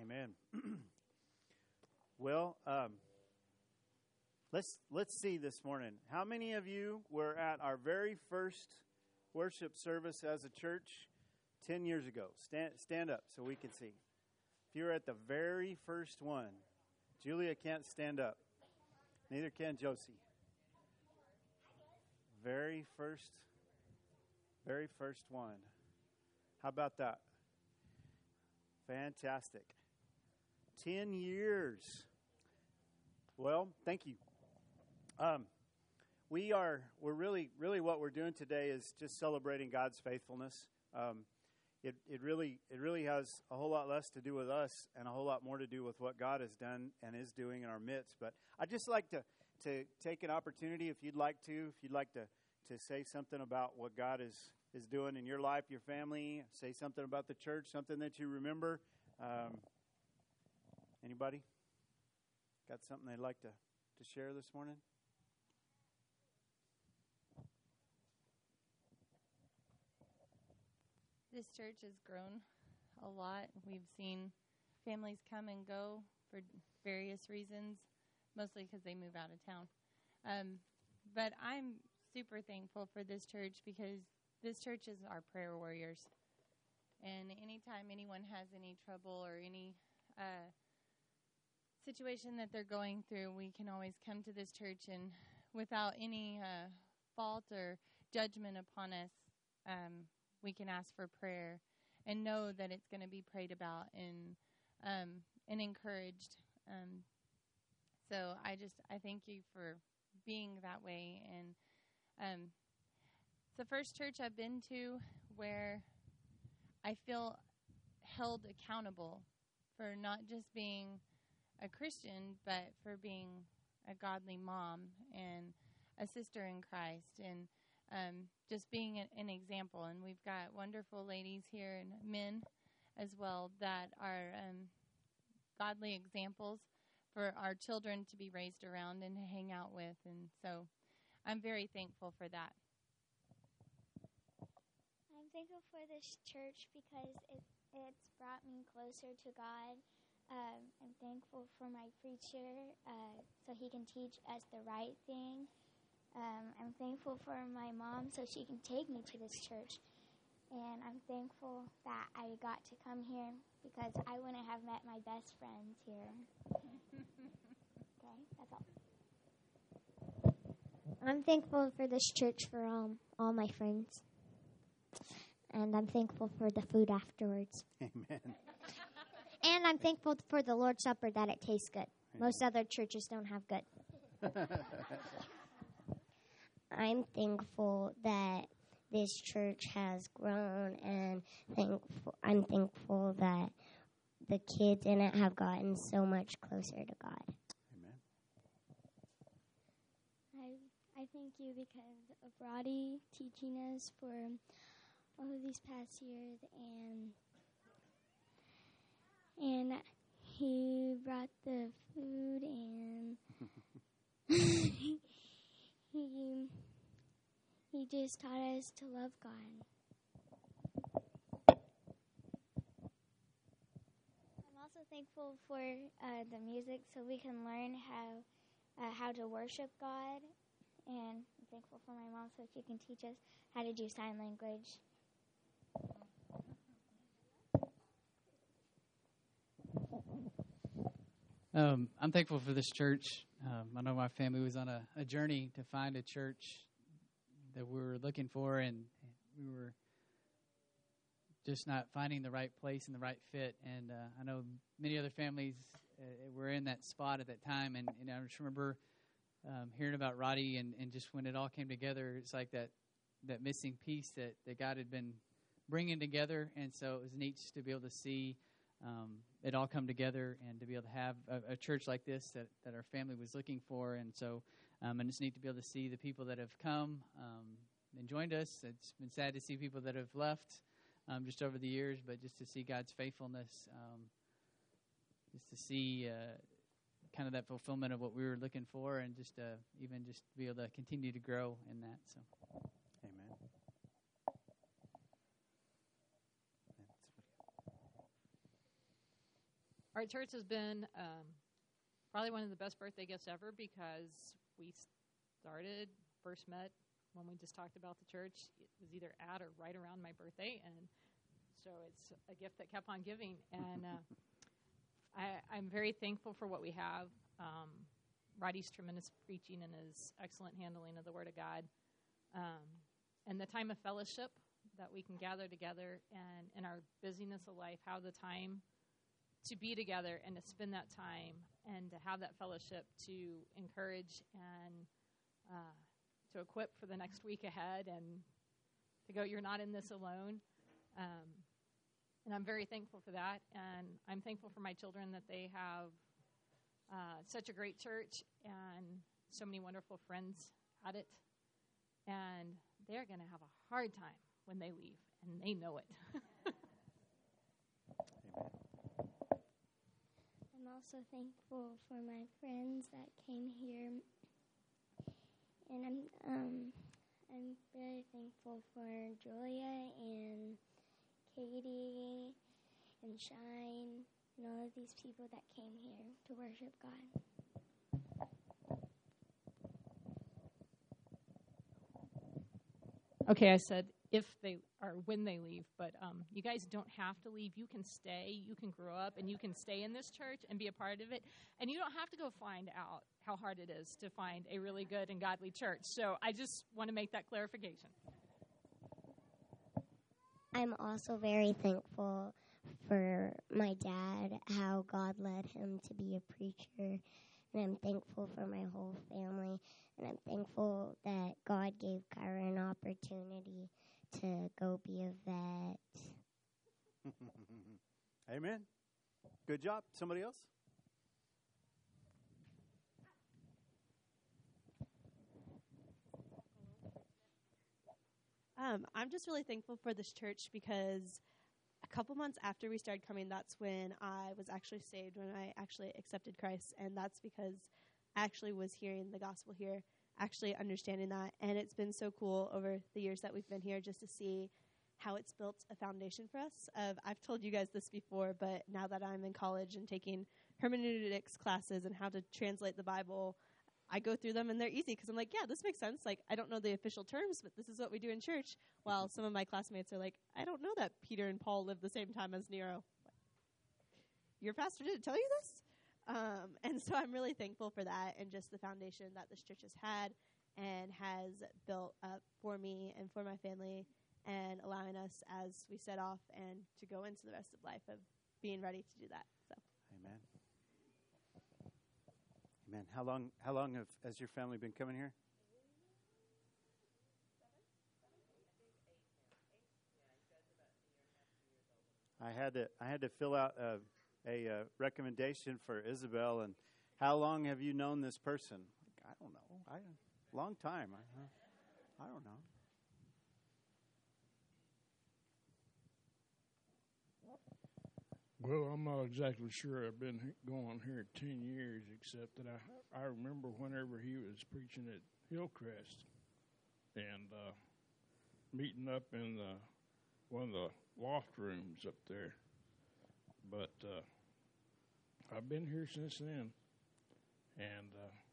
Amen. Well, let's see this morning. How many of you were at our very first worship service as a church 10 years ago? Stand up so we can see. If you were at the very first one, Julia can't stand up. Neither can Josie. Very first one. How about that? Fantastic. 10 years. Well, thank you. We're really what we're doing today is just celebrating God's faithfulness. It really has a whole lot less to do with us and a whole lot more to do with what God has done and is doing in our midst. But I'd just like to take an opportunity, if you'd like to say something about what God is doing in your life, your family, say something about the church, something that you remember. Anybody got something they'd like to share this morning? This church has grown a lot. We've seen families come and go for various reasons, mostly because they move out of town. But I'm super thankful for this church because this church is our prayer warriors. And anytime anyone has any trouble or any situation that they're going through, we can always come to this church and without any fault or judgment upon us, we can ask for prayer and know that it's going to be prayed about and encouraged. So I thank you for being that way. And it's the first church I've been to where I feel held accountable for not just being a Christian, but for being a godly mom and a sister in Christ and just being an example. And we've got wonderful ladies here and men as well that are godly examples for our children to be raised around and to hang out with. And so I'm very thankful for that. I'm thankful for this church because it's brought me closer to God. I'm thankful for my preacher so he can teach us the right thing. I'm thankful for my mom so she can take me to this church. And I'm thankful that I got to come here because I wouldn't have met my best friends here. Okay, that's all. I'm thankful for this church for all my friends. And I'm thankful for the food afterwards. Amen. And I'm thankful for the Lord's Supper that it tastes good. Most other churches don't have good. I'm thankful that this church has grown, and I'm thankful that the kids in it have gotten so much closer to God. Amen. I thank you because of Roddy teaching us for all of these past years, and he brought the food, and he just taught us to love God. I'm also thankful for the music so we can learn how to worship God, and I'm thankful for my mom so she can teach us how to do sign language. I'm thankful for this church. I know my family was on a journey to find a church that we were looking for, and we were just not finding the right place and the right fit. And I know many other families were in that spot at that time. And I just remember hearing about Roddy and just when it all came together, it's like that missing piece that God had been bringing together. And so it was neat just to be able to see it all come together and to be able to have a church like this that our family was looking for. And so and it's neat to be able to see the people that have come and joined us. It's been sad to see people that have left just over the years, but just to see God's faithfulness, just to see kind of that fulfillment of what we were looking for, and just even just be able to continue to grow in that. So, Amen. Our church has been probably one of the best birthday gifts ever because we first met when we just talked about the church. It was either at or right around my birthday, and so it's a gift that kept on giving. And I'm very thankful for what we have. Roddy's tremendous preaching and his excellent handling of the Word of God, and the time of fellowship that we can gather together, and in our busyness of life, have the time to be together and to spend that time and to have that fellowship to encourage and to equip for the next week ahead and to go, you're not in this alone. And I'm very thankful for that. And I'm thankful for my children that they have such a great church and so many wonderful friends at it. And they're going to have a hard time when they leave, and they know it. I'm also thankful for my friends that came here, and I'm really thankful for Julia and Katie and Shine and all of these people that came here to worship God. Okay, I said if they or when they leave, but you guys don't have to leave. You can stay. You can grow up, and you can stay in this church and be a part of it. And you don't have to go find out how hard it is to find a really good and godly church. So I just want to make that clarification. I'm also very thankful for my dad, how God led him to be a preacher. And I'm thankful for my whole family. And I'm thankful that God gave Kyra an opportunity to go be a vet. Amen. Good job. Somebody else? I'm just really thankful for this church because a couple months after we started coming, that's when I was actually saved, when I actually accepted Christ. And that's because I actually was hearing the gospel here, actually understanding that. And it's been so cool over the years that we've been here just to see how it's built a foundation for us. I've told you guys this before, but now that I'm in college and taking hermeneutics classes and how to translate the Bible, I go through them and they're easy because I'm like, yeah, this makes sense. Like, I don't know the official terms, but this is what we do in church. While some of my classmates are like, I don't know that Peter and Paul lived the same time as Nero. Your pastor didn't tell you this? And so I'm really thankful for that and just the foundation that this church has had and has built up for me and for my family and allowing us as we set off and to go into the rest of life of being ready to do that. So, Amen. Amen. How long has your family been coming here? I had to fill out a recommendation for Isabel. And how long have you known this person? I don't know. Long time. I don't know. Well, I'm not exactly sure. I've been going here 10 years, except that I remember whenever he was preaching at Hillcrest and meeting up in one of the loft rooms up there. But I've been here since then, and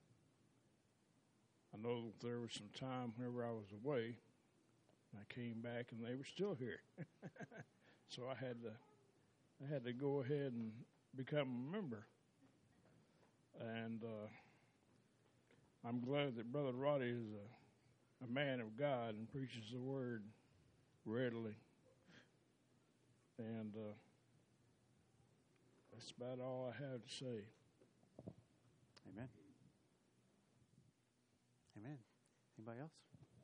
I know there was some time whenever I was away, and I came back and they were still here. So I had to go ahead and become a member. And I'm glad that Brother Roddy is a man of God and preaches the word readily. And that's about all I have to say. Amen. Amen. Anybody else?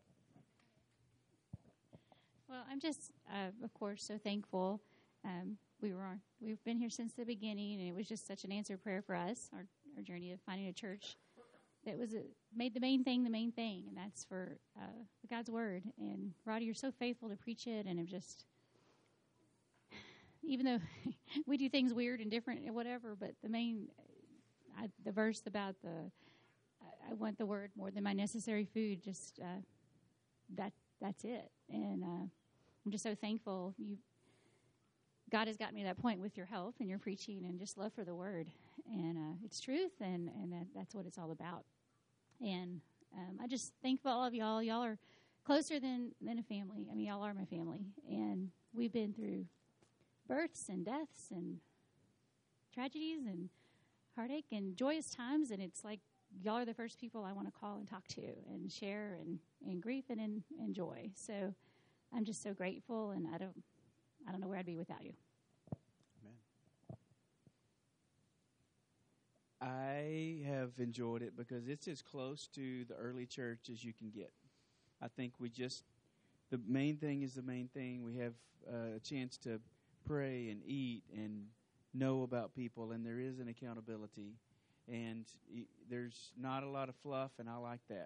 Well, I'm just, of course, so thankful. We've been here since the beginning, and it was just such an answered prayer for us, our journey of finding a church that was made the main thing, and that's for God's word. And Roddy, you're so faithful to preach it, and even though we do things weird and different and whatever, but the verse about I want the word more than my necessary food, just that's it. And I'm just so thankful God has gotten me to that point with your help and your preaching and just love for the word. And it's truth, and that's what it's all about. And I just thank all of y'all. Y'all are closer than a family. I mean, y'all are my family. And we've been through births and deaths and tragedies and heartache and joyous times. And it's like y'all are the first people I want to call and talk to and share in grief and in joy. So I'm just so grateful, and I don't know where I'd be without you. I have enjoyed it because it's as close to the early church as you can get. I think the main thing is the main thing. We have a chance to pray and eat and know about people, and there is an accountability. And there's not a lot of fluff, and I like that.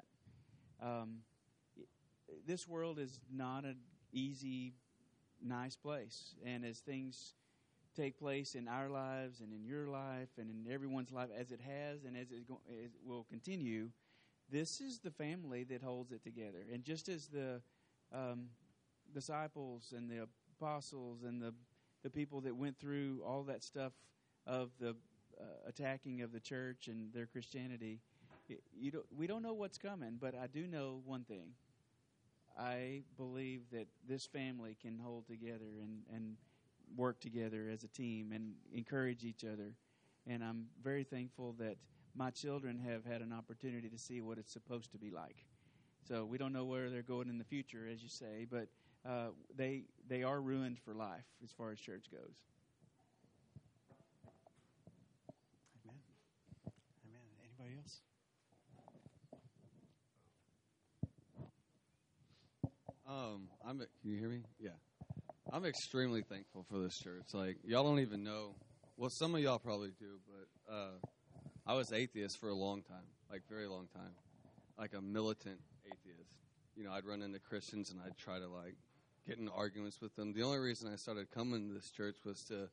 This world is not an easy, nice place. And as things take place in our lives and in your life and in everyone's life, as it has and as it will continue, this is the family that holds it together. And just as the disciples and the apostles and the people that went through all that stuff of the attacking of the church and their Christianity, we don't know what's coming, but I do know one thing. I believe that this family can hold together and work together as a team and encourage each other. And I'm very thankful that my children have had an opportunity to see what it's supposed to be like. So we don't know where they're going in the future, as you say, but they are ruined for life as far as church goes. Amen. Amen. Anybody else? Can you hear me? Yeah. I'm extremely thankful for this church. Like, y'all don't even know. Well, some of y'all probably do, but I was atheist for a long time, like very long time, like a militant atheist. You know, I'd run into Christians and I'd try to, like, get in arguments with them. The only reason I started coming to this church was to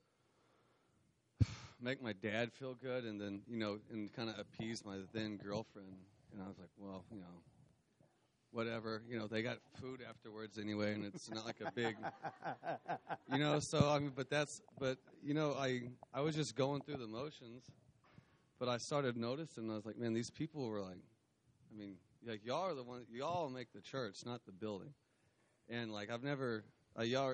make my dad feel good and then, you know, and kind of appease my then girlfriend. And I was like, well, you know, whatever, you know, they got food afterwards anyway, and it's not like a big, you know, so, I mean, but, you know, I was just going through the motions, but I started noticing, I was like, man, these people were like, I mean, like, y'all are the ones, y'all make the church, not the building, and, like, I've never, y'all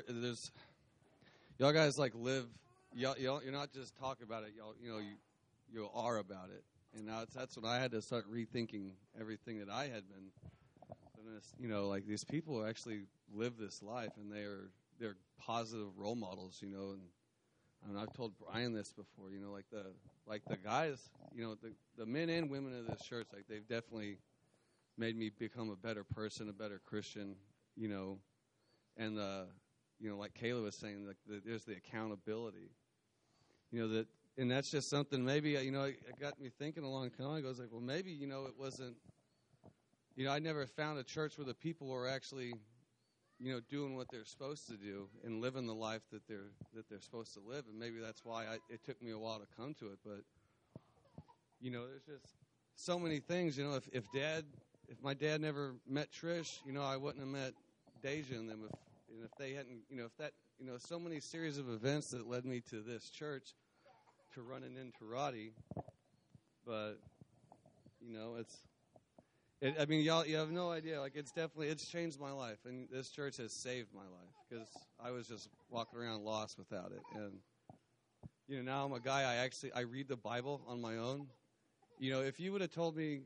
guys, like, live, y'all, you're not just talking about it, y'all, you know, you are about it, and now that's when I had to start rethinking everything that I had been. You know, like these people actually live this life, and they're positive role models. You know, and I've told Brian this before. You know, like the guys, you know, the men and women of this church, like they've definitely made me become a better person, a better Christian. You know, and you know, like Kayla was saying, like there's the accountability. You know and that's just something. Maybe you know, it got me thinking a long time ago. I was like, well, maybe you know, it wasn't. You know, I never found a church where the people were actually, you know, doing what they're supposed to do and living the life that they're supposed to live. And maybe that's why it took me a while to come to it. But, you know, there's just so many things. You know, if my dad never met Trish, you know, I wouldn't have met Deja and them. If they hadn't, you know, so many series of events that led me to this church, to running into Roddy. But, you know, I mean, y'all, you have no idea. Like, it's changed my life, and this church has saved my life because I was just walking around lost without it. And you know, now I'm a guy. I read the Bible on my own. You know, if you would have told me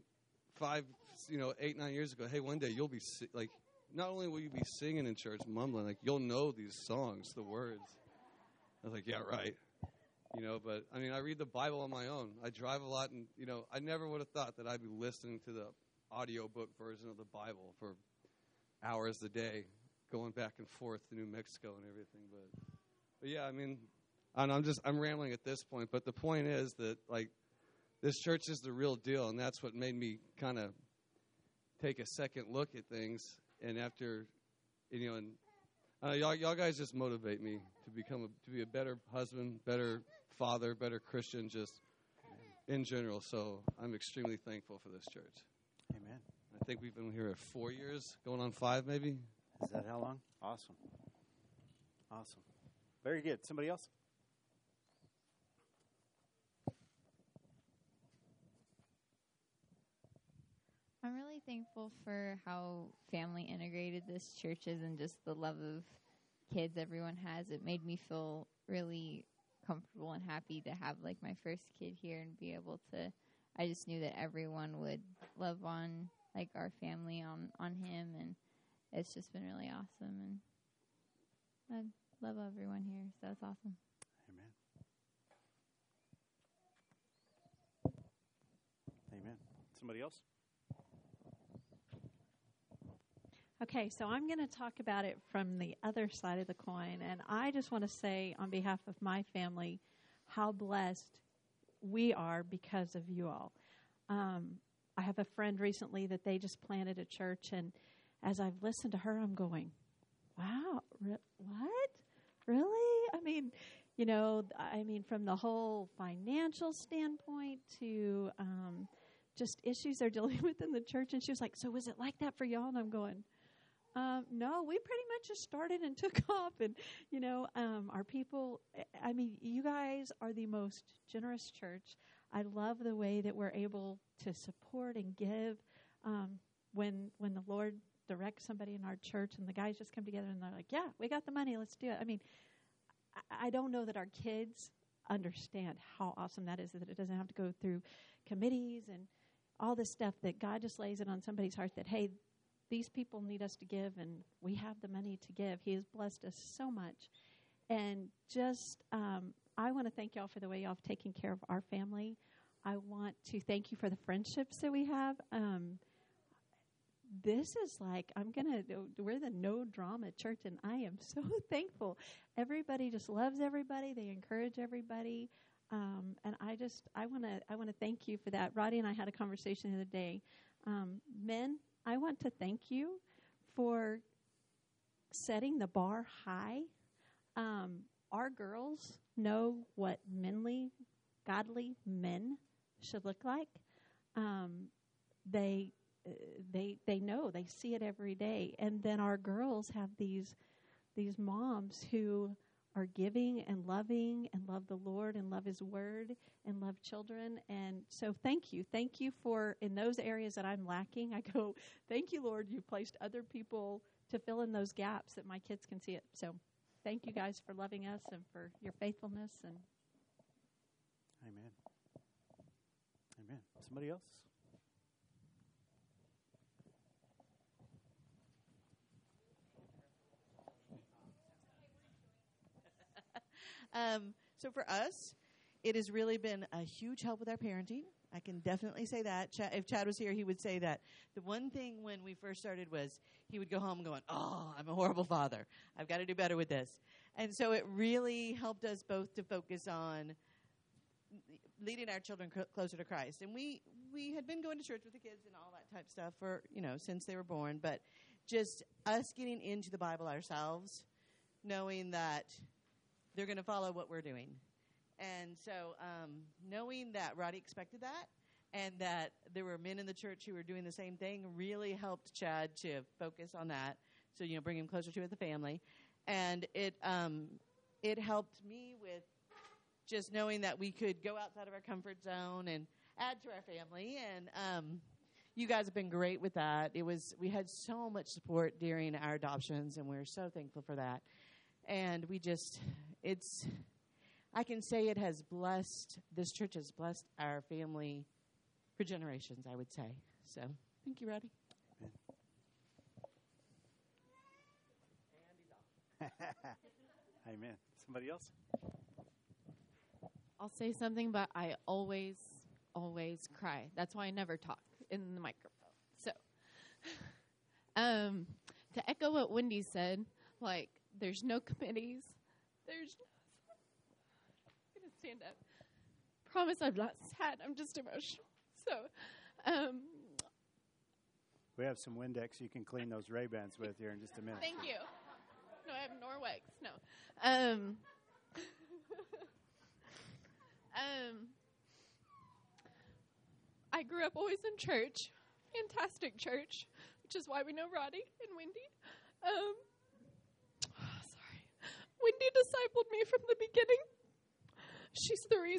8, 9 years ago, hey, one day you'll be like, not only will you be singing in church, mumbling, like you'll know these songs, the words. I was like, yeah, right. You know, but I mean, I read the Bible on my own. I drive a lot, and you know, I never would have thought that I'd be listening to the audiobook version of the Bible for hours a day, going back and forth to New Mexico and everything. But yeah, I mean, I'm rambling at this point, but the point is that, like, this church is the real deal, and that's what made me kind of take a second look at things. And after, you know, and y'all guys just motivate me to be a better husband, better father, better Christian, just in general. So I'm extremely thankful for this church. Amen. I think we've been here 4 years, going on 5 maybe. Is that how long? Awesome. Awesome. Very good. Somebody else? I'm really thankful for how family integrated this church is and just the love of kids everyone has. It made me feel really comfortable and happy to have like my first kid here and be able to, I just knew that everyone would love on like our family on him, and it's just been really awesome, and I love everyone here, so it's awesome. Amen. Amen. Somebody else? Okay, so I'm going to talk about it from the other side of the coin, and I just want to say on behalf of my family how blessed we are because of you all. I have a friend recently that they just planted a church, and as I've listened to her, I'm going, wow, what? Really? I mean, from the whole financial standpoint to just issues they're dealing with in the church, and she was like, so was it like that for y'all? And I'm going, no, we pretty much just started and took off. And, our people, you guys are the most generous church. I love the way that we're able to support and give when the Lord directs somebody in our church and the guys just come together and they're like, yeah, we got the money, let's do it. I mean, I don't know that our kids understand how awesome that is, that it doesn't have to go through committees and all this stuff, that God just lays it on somebody's heart that, hey, these people need us to give, and we have the money to give. He has blessed us so much. And just, I want to thank y'all for the way y'all have taken care of our family. I want to thank you for the friendships that we have. This is like, we're the no drama church, and I am so thankful. Everybody just loves everybody. They encourage everybody. And I want to thank you for that. Roddy and I had a conversation the other day. Men, I want to thank you for setting the bar high. Our girls know what godly men should look like. They know, they see it every day. And then our girls have these moms who are giving and love the Lord and love His Word and love children. And so thank you for, in those areas that I'm lacking, I go, thank you, Lord, you placed other people to fill in those gaps that my kids can see it. So thank you guys for loving us and for your faithfulness. And Amen. Amen. Somebody else? So for us, it has really been a huge help with our parenting. I can definitely say that. If Chad was here, he would say that. The one thing when we first started was he would go home going, oh, I'm a horrible father. I've got to do better with this. And so it really helped us both to focus on leading our children closer to Christ. And we had been going to church with the kids and all that type of stuff for, since they were born. But just us getting into the Bible ourselves, knowing that they're going to follow what we're doing. And so knowing that Roddy expected that and that there were men in the church who were doing the same thing really helped Chad to focus on that. So, bring him closer to it, the family. And it helped me with just knowing that we could go outside of our comfort zone and add to our family. And you guys have been great with that. We had so much support during our adoptions, and we're so thankful for that. And I can say this church has blessed our family for generations, I would say. So, thank you, Roddy. Amen. Somebody else? I'll say something, but I always cry. That's why I never talk in the microphone. So, to echo what Wendy said, there's no committees. I'm going to stand up. Promise I'm not sad. I'm just emotional. So, we have some Windex you can clean those Ray-Bans with here in just a minute. Thank you. No, I have Norwex. No. I grew up always in church. Fantastic church, which is why we know Roddy and Wendy. Sorry. Wendy discipled me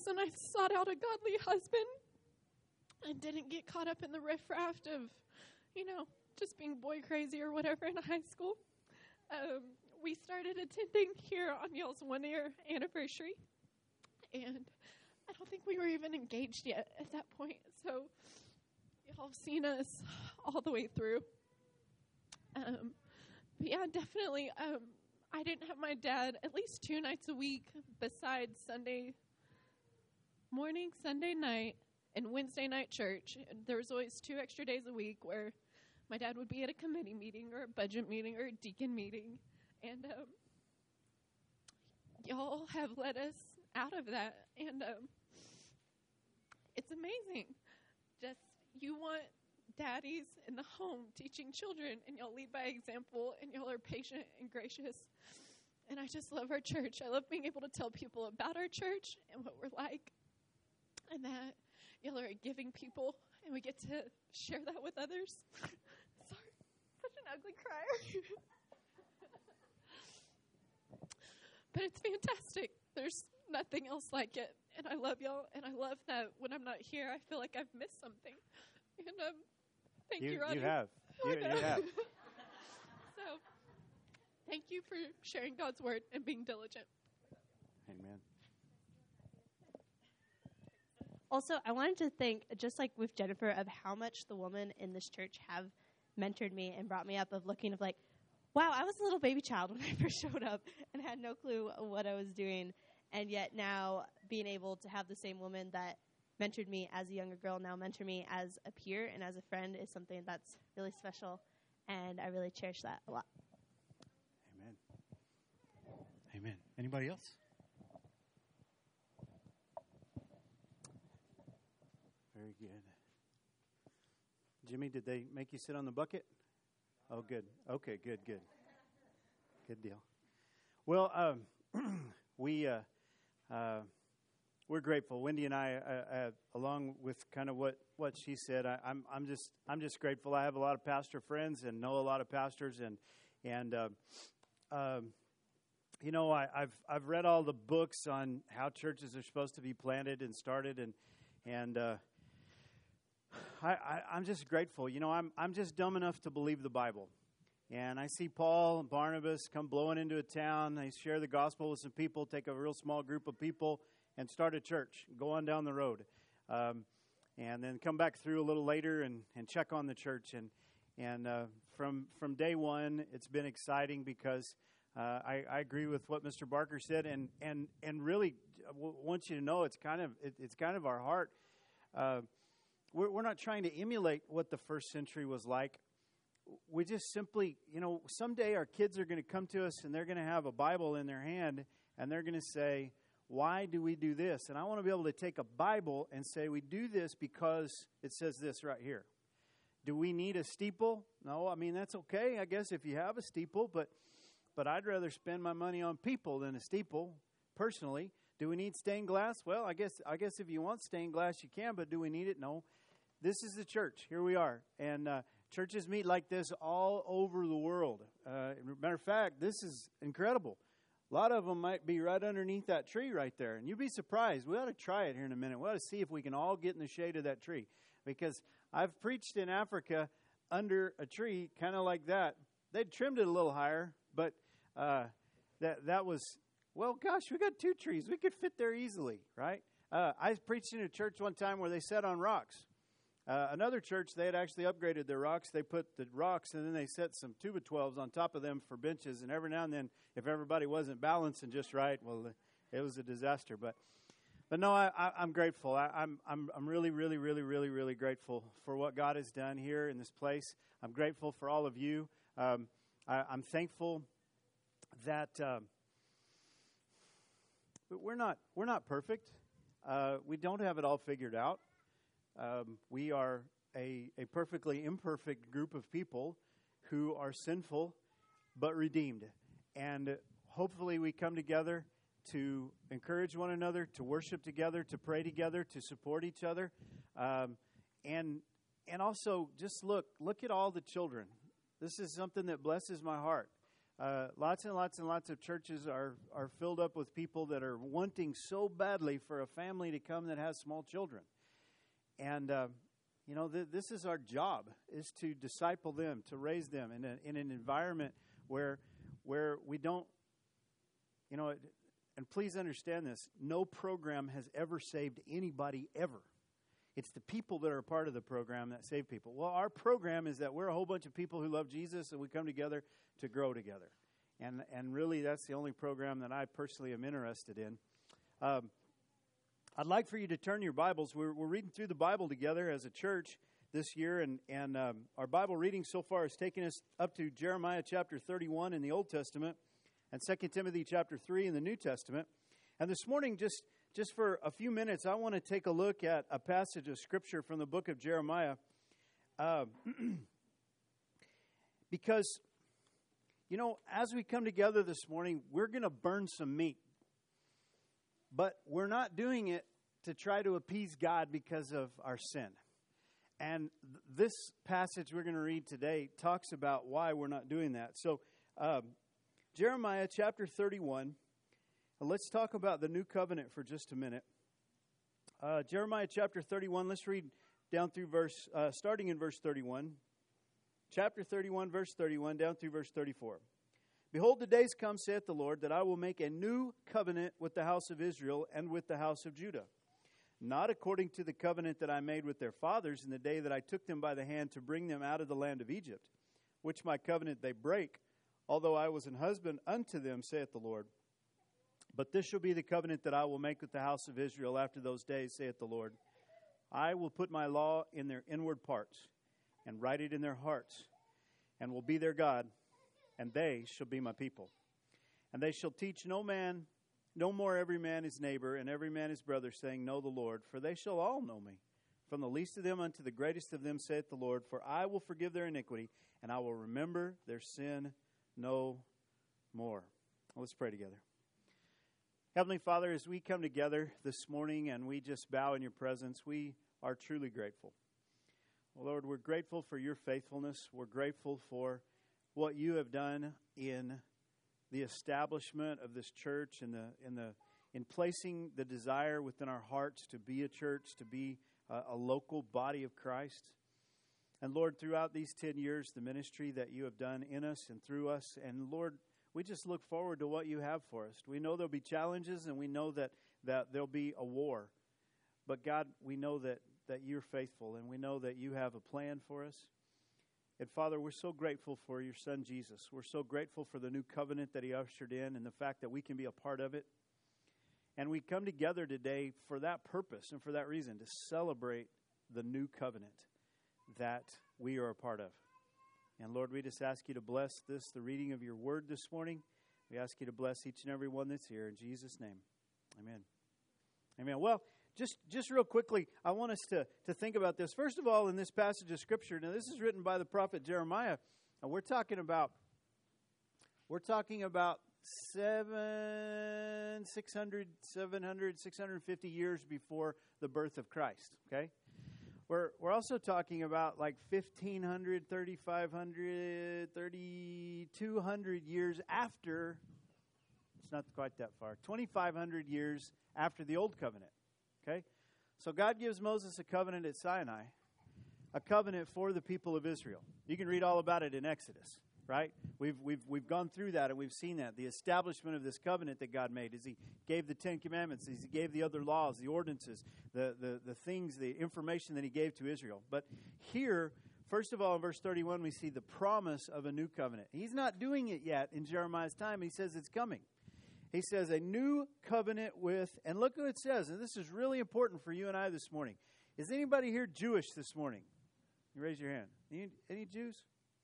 reason I sought out a godly husband and didn't get caught up in the riffraff of, just being boy crazy or whatever in high school. We started attending here on y'all's 1-year anniversary, and I don't think we were even engaged yet at that point, so y'all have seen us all the way through. But yeah, definitely, I didn't have my dad at least 2 nights a week besides Sunday morning, Sunday night, and Wednesday night church. There was always 2 extra days a week where my dad would be at a committee meeting or a budget meeting or a deacon meeting. And y'all have led us out of that. And it's amazing. Just you want daddies in the home teaching children, and y'all lead by example, and y'all are patient and gracious. And I just love our church. I love being able to tell people about our church and what we're like, and that y'all are a giving people, and we get to share that with others. Sorry, such an ugly crier. But it's fantastic. There's nothing else like it. And I love y'all, and I love that when I'm not here, I feel like I've missed something. And thank you, Ronnie. You have. You have. So, thank you for sharing God's word and being diligent. Amen. Also, I wanted to think, just like with Jennifer, of how much the women in this church have mentored me and brought me up, of looking of like, wow, I was a little baby child when I first showed up and had no clue what I was doing. And yet now being able to have the same woman that mentored me as a younger girl now mentor me as a peer and as a friend is something that's really special. And I really cherish that a lot. Amen. Amen. Anybody else? Very good. Jimmy, did they make you sit on the bucket? Oh, good. Okay, good. Good deal. Well, we're grateful. Wendy and I, along with kind of what she said, I'm just grateful. I have a lot of pastor friends and know a lot of pastors, and I've read all the books on how churches are supposed to be planted and started, and I'm just grateful. I'm just dumb enough to believe the Bible. And I see Paul and Barnabas come blowing into a town. They share the gospel with some people, take a real small group of people, and start a church, go on down the road. And then come back through a little later and check on the church. And from day one, it's been exciting because I agree with what Mr. Barker said. And really want you to know it's kind of our heart. We're not trying to emulate what the first century was like. We just simply, someday our kids are going to come to us and they're going to have a Bible in their hand and they're going to say, why do we do this? And I want to be able to take a Bible and say, we do this because it says this right here. Do we need a steeple? No, I mean, that's okay, I guess, if you have a steeple, but I'd rather spend my money on people than a steeple, personally. Do we need stained glass? Well, I guess if you want stained glass, you can, but do we need it? No. This is the church. Here we are. And churches meet like this all over the world. Matter of fact, this is incredible. A lot of them might be right underneath that tree right there. And you'd be surprised. We ought to try it here in a minute. We ought to see if we can all get in the shade of that tree. Because I've preached in Africa under a tree kind of like that. They'd trimmed it a little higher, but that was, well, gosh, we got 2 trees. We could fit there easily, right? I preached in a church one time where they sat on rocks. Another church, they had actually upgraded their rocks. They put the rocks, and then they set some 2x12s on top of them for benches. And every now and then, if everybody wasn't balancing just right, well, it was a disaster. But no, I'm grateful. I'm really, really, really, really, really grateful for what God has done here in this place. I'm grateful for all of you. I'm thankful that we're not perfect. We don't have it all figured out. We are a perfectly imperfect group of people who are sinful but redeemed. And hopefully we come together to encourage one another, to worship together, to pray together, to support each other. And also just look at all the children. This is something that blesses my heart. Lots and lots and lots of churches are filled up with people that are wanting so badly for a family to come that has small children. And, this is our job, is to disciple them, to raise them in an environment where we don't, and please understand this, no program has ever saved anybody ever. It's the people that are a part of the program that save people. Well, our program is that we're a whole bunch of people who love Jesus and we come together to grow together. And really, that's the only program that I personally am interested in. I'd like for you to turn your Bibles. We're reading through the Bible together as a church this year, and our Bible reading so far has taken us up to Jeremiah chapter 31 in the Old Testament and 2 Timothy chapter 3 in the New Testament. And this morning, just for a few minutes, I want to take a look at a passage of Scripture from the book of Jeremiah. Because, as we come together this morning, we're going to burn some meat. But we're not doing it to try to appease God because of our sin. And this passage we're going to read today talks about why we're not doing that. So, Jeremiah chapter 31. Let's talk about the new covenant for just a minute. Jeremiah chapter 31, let's read down through starting in verse 31. Chapter 31, verse 31, down through verse 34. Behold, the days come, saith the Lord, that I will make a new covenant with the house of Israel and with the house of Judah. Not according to the covenant that I made with their fathers in the day that I took them by the hand to bring them out of the land of Egypt, which my covenant they break, although I was an husband unto them, saith the Lord. But this shall be the covenant that I will make with the house of Israel after those days, saith the Lord. I will put my law in their inward parts, and write it in their hearts, and will be their God, and they shall be my people. And they shall teach no more every man his neighbor, and every man his brother, saying, Know the Lord, for they shall all know me. From the least of them unto the greatest of them, saith the Lord, for I will forgive their iniquity, and I will remember their sin no more. Let's pray together. Heavenly Father, as we come together this morning and we just bow in your presence, we are truly grateful. Well, Lord, we're grateful for your faithfulness. We're grateful for what you have done in the establishment of this church and in placing the desire within our hearts to be a church, to be a local body of Christ. And Lord, throughout these 10 years, the ministry that you have done in us and through us, and Lord, we just look forward to what you have for us. We know there'll be challenges, and we know that there'll be a war. But God, we know that you're faithful, and we know that you have a plan for us. And Father, we're so grateful for your Son, Jesus. We're so grateful for the new covenant that he ushered in and the fact that we can be a part of it. And we come together today for that purpose and for that reason, to celebrate the new covenant that we are a part of. And Lord, we just ask you to bless the reading of your word this morning. We ask you to bless each and every one that's here. In Jesus' name, amen. Amen. Well, just real quickly, I want us to think about this. First of all, in this passage of Scripture, now this is written by the prophet Jeremiah, and we're talking about 650 years before the birth of Christ, okay? We're also talking about like 1,500, 3,500, 3,200 years after, it's not quite that far, 2,500 years after the Old Covenant, okay? So God gives Moses a covenant at Sinai, a covenant for the people of Israel. You can read all about it in Exodus, right? We've gone through that and we've seen that. The establishment of this covenant that God made is he gave the 10 Commandments, he gave the other laws, the ordinances, the things, the information that he gave to Israel. But here, first of all, in verse 31, we see the promise of a new covenant. He's not doing it yet in Jeremiah's time. He says it's coming. He says a new covenant with, and look what it says, and this is really important for you and I this morning. Is anybody here Jewish this morning? You raise your hand. Any Jews?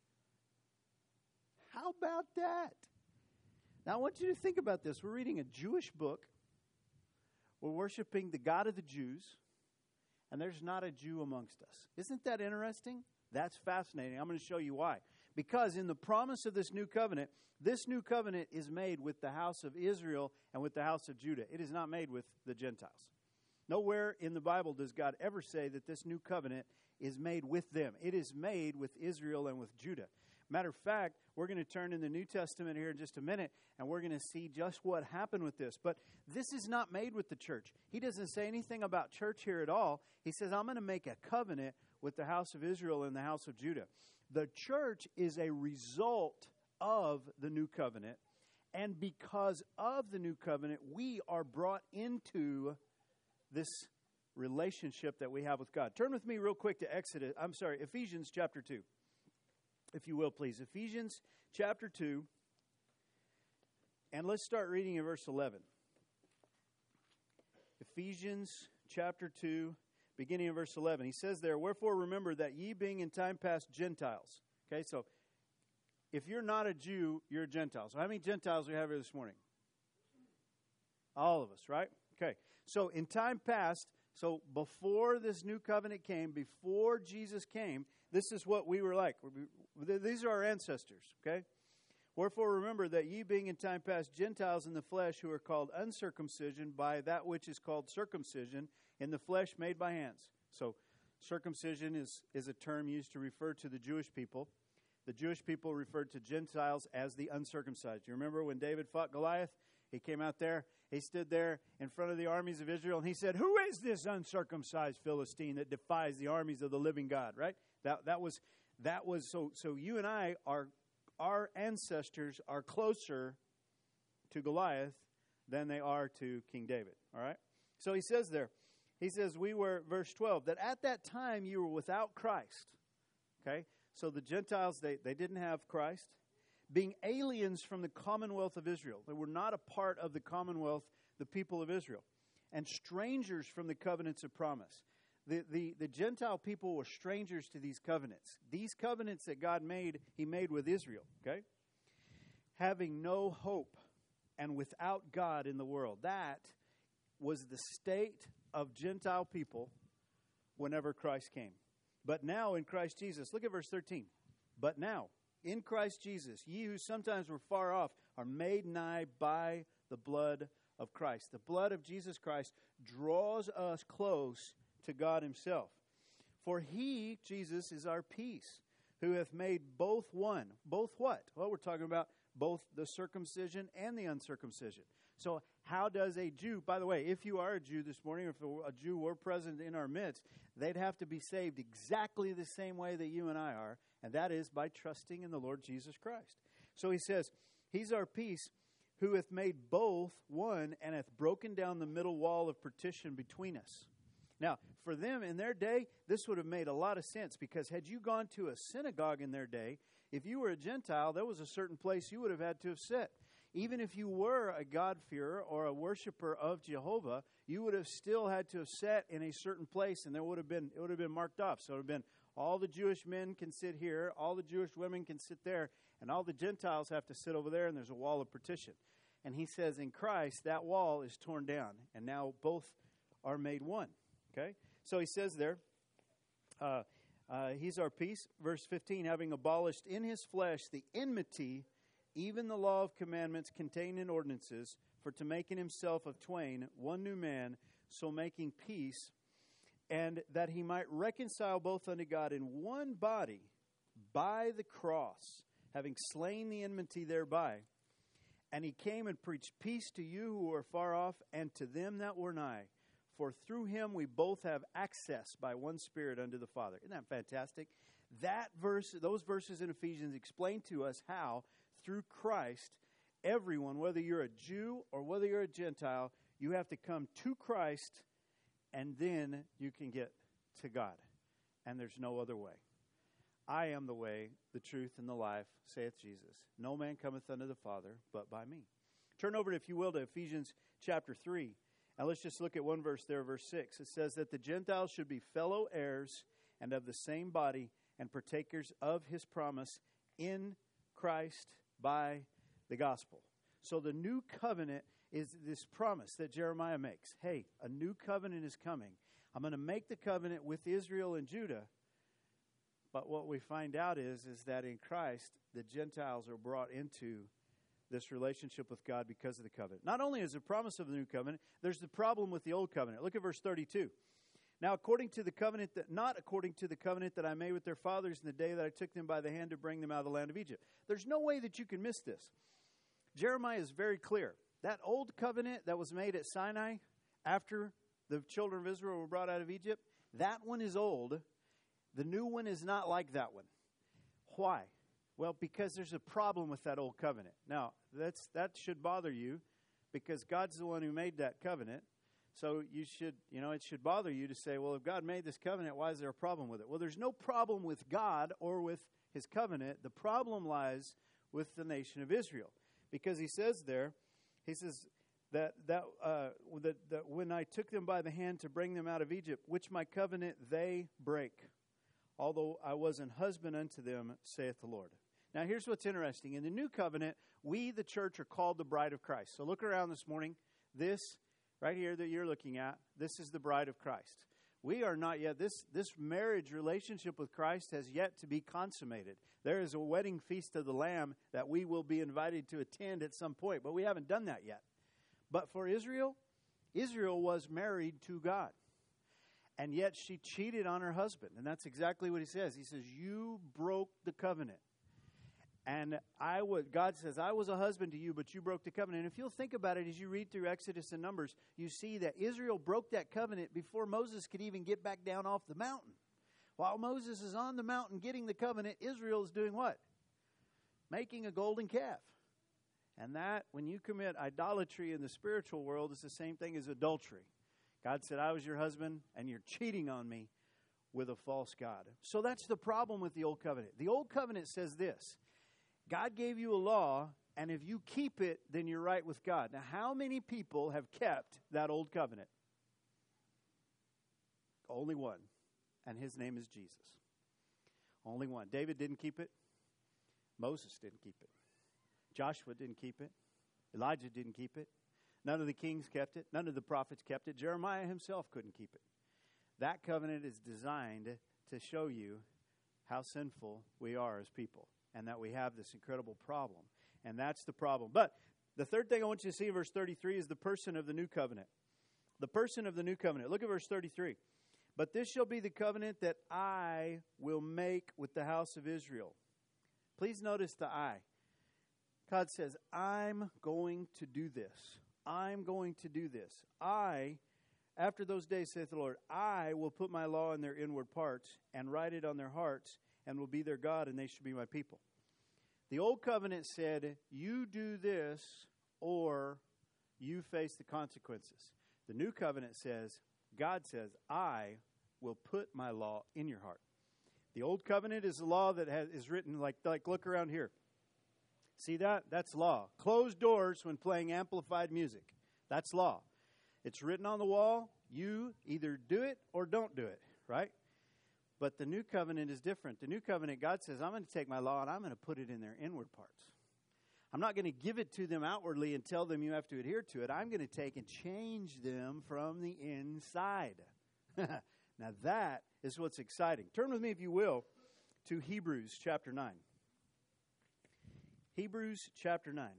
How about that? Now, I want you to think about this. We're reading a Jewish book. We're worshiping the God of the Jews, and there's not a Jew amongst us. Isn't that interesting? That's fascinating. I'm going to show you why. Because in the promise of this new covenant is made with the house of Israel and with the house of Judah. It is not made with the Gentiles. Nowhere in the Bible does God ever say that this new covenant is made with them. It is made with Israel and with Judah. Matter of fact, we're going to turn in the New Testament here in just a minute, and we're going to see just what happened with this. But this is not made with the church. He doesn't say anything about church here at all. He says, I'm going to make a covenant with the house of Israel and the house of Judah. The church is a result of the new covenant, and because of the new covenant, we are brought into this relationship that we have with God. Turn with me real quick to Ephesians chapter 2. If you will, please. Ephesians chapter 2. And let's start reading in verse 11. Ephesians chapter 2, beginning in verse 11. He says there, wherefore remember that ye being in time past Gentiles. Okay, so if you're not a Jew, you're a Gentile. So how many Gentiles do we have here this morning? All of us, right? Okay, so in time past, so before this new covenant came, before Jesus came, this is what we were like. These are our ancestors, okay? Wherefore remember that ye being in time past Gentiles in the flesh, who are called uncircumcision by that which is called circumcision in the flesh made by hands. So circumcision is a term used to refer to the Jewish people. The Jewish people referred to Gentiles as the uncircumcised. You remember when David fought Goliath? He came out there, he stood there in front of the armies of Israel, and he said, who is this uncircumcised Philistine that defies the armies of the living God, right? That was so you and I, our ancestors are closer to Goliath than they are to King David, all right? So he says there, we were, verse 12, that at that time you were without Christ, okay? So the Gentiles, they didn't have Christ. Being aliens from the commonwealth of Israel. They were not a part of the commonwealth, the people of Israel. And strangers from the covenants of promise. The Gentile people were strangers to these covenants. These covenants that God made, He made with Israel, okay? Having no hope and without God in the world. That was the state of Gentile people whenever Christ came. But now in Christ Jesus, look at verse 13. But now, in Christ Jesus, ye who sometimes were far off are made nigh by the blood of Christ. The blood of Jesus Christ draws us close to God Himself. For He, Jesus, is our peace, who hath made both one. Both what? Well, we're talking about both the circumcision and the uncircumcision. So how does a Jew, by the way, if you are a Jew this morning, if a Jew were present in our midst, they'd have to be saved exactly the same way that you and I are, and that is by trusting in the Lord Jesus Christ. So he says, He's our peace, who hath made both one, and hath broken down the middle wall of partition between us. Now, for them in their day, this would have made a lot of sense, because had you gone to a synagogue in their day, if you were a Gentile, there was a certain place you would have had to have sat. Even if you were a God-fearer or a worshiper of Jehovah, you would have still had to have sat in a certain place, and it would have been marked off. So it would have been all the Jewish men can sit here, all the Jewish women can sit there, and all the Gentiles have to sit over there, and there's a wall of partition. And he says in Christ, that wall is torn down, and now both are made one. Okay? So he says there, He's our peace. Verse 15, having abolished in His flesh the enmity, even the law of commandments contained in ordinances, for to make in Himself of twain one new man, so making peace, and that He might reconcile both unto God in one body by the cross, having slain the enmity thereby. And He came and preached peace to you who are far off, and to them that were nigh. For through Him we both have access by one Spirit unto the Father. Isn't that fantastic? That verse, those verses in Ephesians explain to us how through Christ, everyone, whether you're a Jew or whether you're a Gentile, you have to come to Christ, and then you can get to God. And there's no other way. I am the way, the truth, and the life, saith Jesus. No man cometh unto the Father but by me. Turn over, if you will, to Ephesians chapter 3. Now let's just look at one verse there, verse 6. It says that the Gentiles should be fellow heirs and of the same body and partakers of His promise in Christ by the gospel. So the new covenant is this promise that Jeremiah makes. Hey, a new covenant is coming. I'm going to make the covenant with Israel and Judah. But what we find out is that in Christ, the Gentiles are brought into this relationship with God because of the covenant. Not only is the promise of the new covenant, there's the problem with the old covenant. Look at verse 32. Now, not according to the covenant that I made with their fathers in the day that I took them by the hand to bring them out of the land of Egypt. There's no way that you can miss this. Jeremiah is very clear. That old covenant that was made at Sinai after the children of Israel were brought out of Egypt, that one is old. The new one is not like that one. Why? Well, because there's a problem with that old covenant. Now, that should bother you because God's the one who made that covenant. So it should bother you to say, well, if God made this covenant, why is there a problem with it? Well, there's no problem with God or with his covenant. The problem lies with the nation of Israel. Because he says that when I took them by the hand to bring them out of Egypt, which my covenant they break, although I was an husband unto them, saith the Lord. Now, here's what's interesting. In the new covenant, we, the church, are called the bride of Christ. So look around this morning. This right here that you're looking at, this is the bride of Christ. We are not yet, this marriage relationship with Christ has yet to be consummated. There is a wedding feast of the Lamb that we will be invited to attend at some point, but we haven't done that yet. But for Israel, Israel was married to God. And yet she cheated on her husband. And that's exactly what he says. He says, you broke the covenant. And God says, I was a husband to you, but you broke the covenant. And if you'll think about it, as you read through Exodus and Numbers, you see that Israel broke that covenant before Moses could even get back down off the mountain. While Moses is on the mountain getting the covenant, Israel is doing what? Making a golden calf. And that, when you commit idolatry in the spiritual world, is the same thing as adultery. God said, I was your husband, and you're cheating on me with a false god. So that's the problem with the Old Covenant. The Old Covenant says this. God gave you a law, and if you keep it, then you're right with God. Now, how many people have kept that old covenant? Only one, and his name is Jesus. Only one. David didn't keep it. Moses didn't keep it. Joshua didn't keep it. Elijah didn't keep it. None of the kings kept it. None of the prophets kept it. Jeremiah himself couldn't keep it. That covenant is designed to show you how sinful we are as people, and that we have this incredible problem. And that's the problem. But the third thing I want you to see in verse 33 is the person of the new covenant. The person of the new covenant. Look at verse 33. But this shall be the covenant that I will make with the house of Israel. Please notice the I. God says, I'm going to do this. I'm going to do this. After those days, saith the Lord, I will put my law in their inward parts and write it on their hearts, and will be their God, and they shall be my people. The old covenant said, you do this, or you face the consequences. The new covenant says, God says, I will put my law in your heart. The old covenant is a law that is written like look around here. See that? That's law. Closed doors when playing amplified music. That's law. It's written on the wall. You either do it or don't do it, right? But the new covenant is different. The new covenant, God says, I'm going to take my law and I'm going to put it in their inward parts. I'm not going to give it to them outwardly and tell them you have to adhere to it. I'm going to take and change them from the inside. Now that is what's exciting. Turn with me, if you will, to Hebrews chapter 9. Hebrews chapter 9.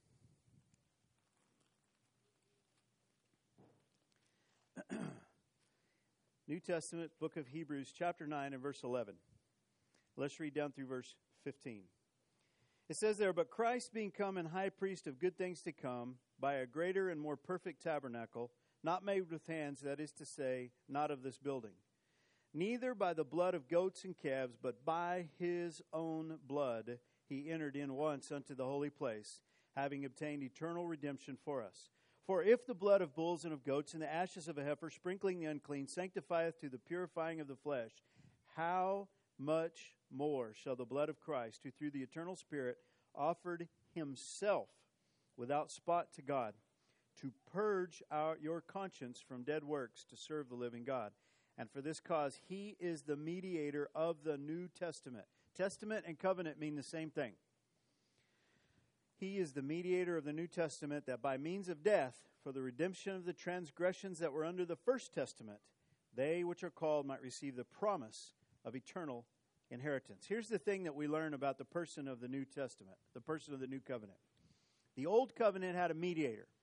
New Testament, book of Hebrews, chapter 9 and verse 11. Let's read down through verse 15. It says there, but Christ being come and high priest of good things to come, by a greater and more perfect tabernacle, not made with hands, that is to say, not of this building. Neither by the blood of goats and calves, but by his own blood he entered in once unto the holy place, having obtained eternal redemption for us. For if the blood of bulls and of goats and the ashes of a heifer, sprinkling the unclean, sanctifieth to the purifying of the flesh, how much more shall the blood of Christ, who through the eternal Spirit offered himself without spot to God, to purge your conscience from dead works to serve the living God. And for this cause he is the mediator of the New Testament. Testament and covenant mean the same thing. He is the mediator of the New Testament, that by means of death, for the redemption of the transgressions that were under the first testament, they which are called might receive the promise of eternal inheritance. Here's the thing that we learn about the person of the New Testament, the person of the New Covenant. The Old Covenant had a mediator.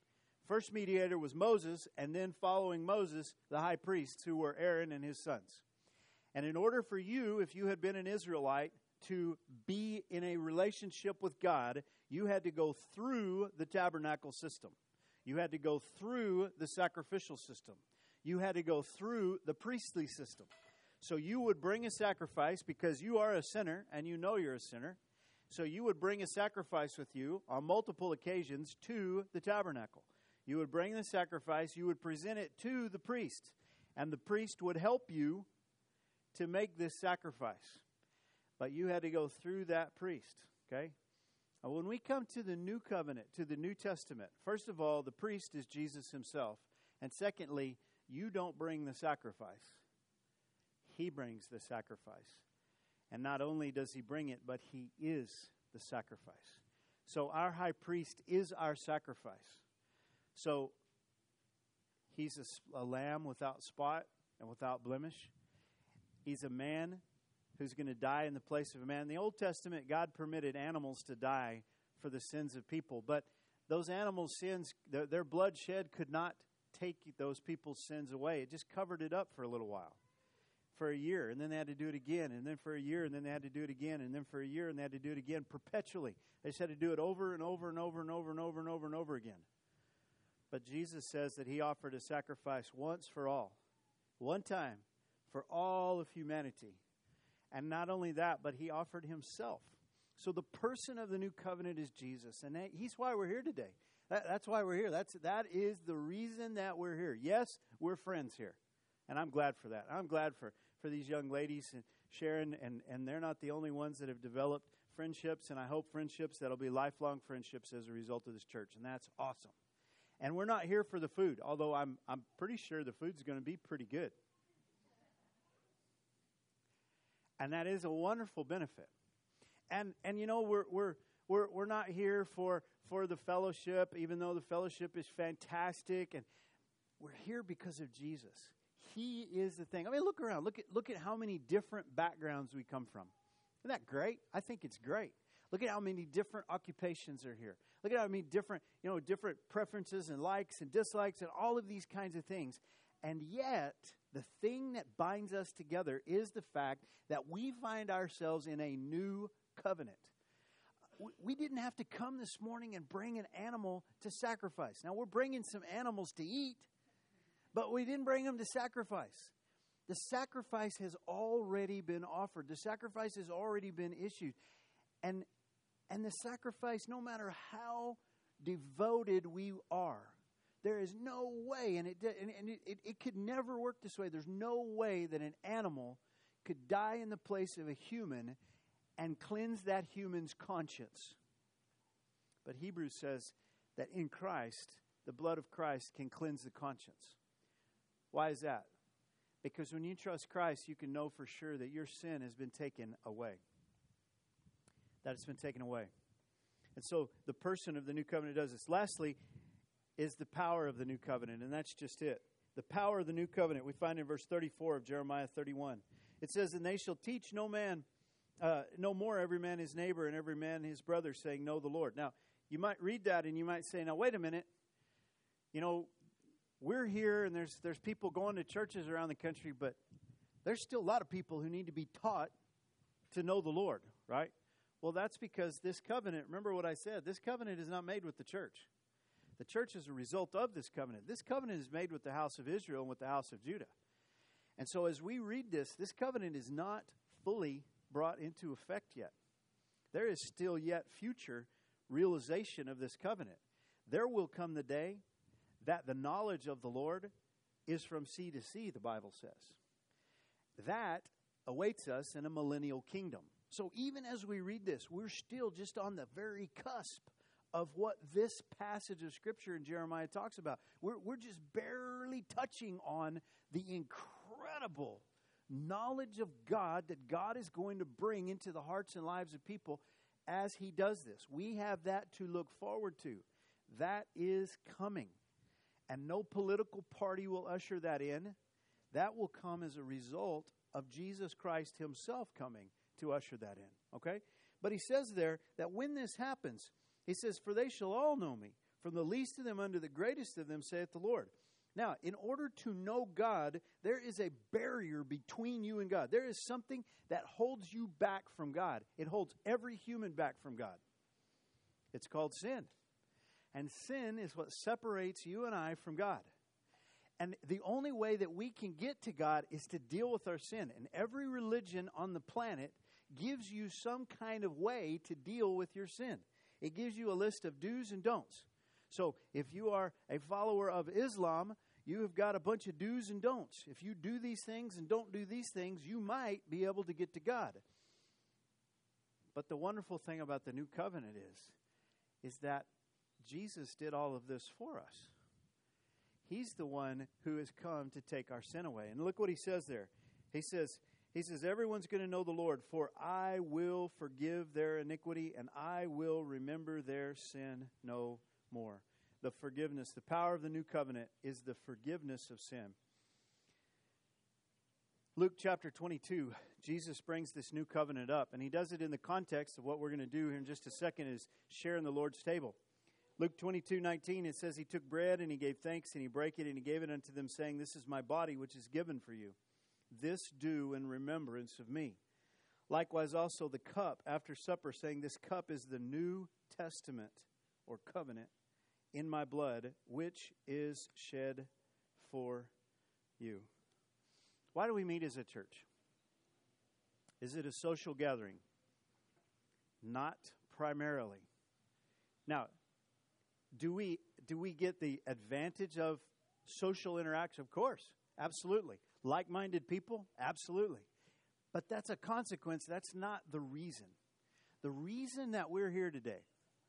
first mediator was Moses, and then following Moses, the high priests, who were Aaron and his sons. And in order for you, if you had been an Israelite, to be in a relationship with God, you had to go through the tabernacle system. You had to go through the sacrificial system. You had to go through the priestly system. So you would bring a sacrifice because you are a sinner and you know you're a sinner. So you would bring a sacrifice with you on multiple occasions to the tabernacle. You would bring the sacrifice, you would present it to the priest, and the priest would help you to make this sacrifice. But you had to go through that priest, okay? Now, when we come to the New Covenant, to the New Testament, first of all, the priest is Jesus himself. And secondly, you don't bring the sacrifice. He brings the sacrifice. And not only does he bring it, but he is the sacrifice. So our high priest is our sacrifice. So he's a lamb without spot and without blemish. He's a man who's going to die in the place of a man. In the Old Testament, God permitted animals to die for the sins of people. But those animals' sins, their blood shed could not take those people's sins away. It just covered it up for a little while. For a year, and then they had to do it again, and then for a year, and then they had to do it again, and then for a year, and they had to do it again perpetually. They just had to do it over and over and over and over and over and over and over again. But Jesus says that he offered a sacrifice once for all, one time for all of humanity. And not only that, but he offered himself. So the person of the new covenant is Jesus, and he's why we're here today. That's why we're here. That is the reason that we're here. Yes, we're friends here, and I'm glad for that. I'm glad for these young ladies and Sharon, and they're not the only ones that have developed friendships, and I hope friendships that'll be lifelong friendships as a result of this church, and that's awesome. And we're not here for the food, although I'm pretty sure the food's going to be pretty good. And that is a wonderful benefit. And you know, we're not here for the fellowship, even though the fellowship is fantastic, and we're here because of Jesus. He is the thing. I mean, look around. Look at how many different backgrounds we come from. Isn't that great? I think it's great. Look at how many different occupations are here. Look at how many different preferences and likes and dislikes and all of these kinds of things. And yet, the thing that binds us together is the fact that we find ourselves in a new covenant. We didn't have to come this morning and bring an animal to sacrifice. Now, we're bringing some animals to eat, but we didn't bring them to sacrifice. The sacrifice has already been offered. The sacrifice has already been issued. And the sacrifice, no matter how devoted we are, there is no way, and it could never work this way. There's no way that an animal could die in the place of a human and cleanse that human's conscience. But Hebrews says that in Christ, the blood of Christ can cleanse the conscience. Why is that? Because when you trust Christ, you can know for sure that your sin has been taken away. That it's been taken away. And so the person of the new covenant does this. Lastly, is the power of the new covenant, and that's just it. The power of the new covenant we find in verse 34 of Jeremiah 31. It says, "And they shall teach no more every man his neighbor and every man his brother, saying, Know the Lord." Now, you might read that and you might say, now wait a minute. You know, we're here and there's people going to churches around the country, but there's still a lot of people who need to be taught to know the Lord, right? Well, that's because this covenant, remember what I said, this covenant is not made with the church. The church is a result of this covenant. This covenant is made with the house of Israel and with the house of Judah. And so as we read this covenant is not fully brought into effect yet. There is still yet future realization of this covenant. There will come the day that the knowledge of the Lord is from sea to sea, the Bible says. That awaits us in a millennial kingdom. So even as we read this, we're still just on the very cusp of what this passage of Scripture in Jeremiah talks about. We're just barely touching on the incredible knowledge of God that God is going to bring into the hearts and lives of people as He does this. We have that to look forward to. That is coming. And no political party will usher that in. That will come as a result of Jesus Christ Himself coming to usher that in. Okay? But He says there that when this happens, He says, "For they shall all know me, From the least of them unto the greatest of them, saith the Lord. Now, in order to know God, there is a barrier between you and God. There is something that holds you back from God. It holds every human back from God. It's called sin. And sin is what separates you and I from God. And the only way that we can get to God is to deal with our sin. And every religion on the planet gives you some kind of way to deal with your sin. It gives you a list of do's and don'ts. So if you are a follower of Islam, you have got a bunch of do's and don'ts. If you do these things and don't do these things, you might be able to get to God. But the wonderful thing about the new covenant is that Jesus did all of this for us. He's the one who has come to take our sin away. And look what he says there. He says, everyone's going to know the Lord, for I will forgive their iniquity and I will remember their sin no more. The forgiveness, the power of the new covenant is the forgiveness of sin. Luke chapter 22, Jesus brings this new covenant up, and he does it in the context of what we're going to do here in just a second is sharing the Lord's table. Luke 22:19, it says, he took bread and he gave thanks and he brake it and he gave it unto them, saying, this is my body which is given for you. This do in remembrance of me. Likewise also the cup after supper, saying, this cup is the New Testament or covenant in my blood, which is shed for you. Why do we meet as a church? Is it a social gathering? Not primarily. Now, do we get the advantage of social interaction? Of course, absolutely. Like-minded people? Absolutely. But that's a consequence. That's not the reason. The reason that we're here today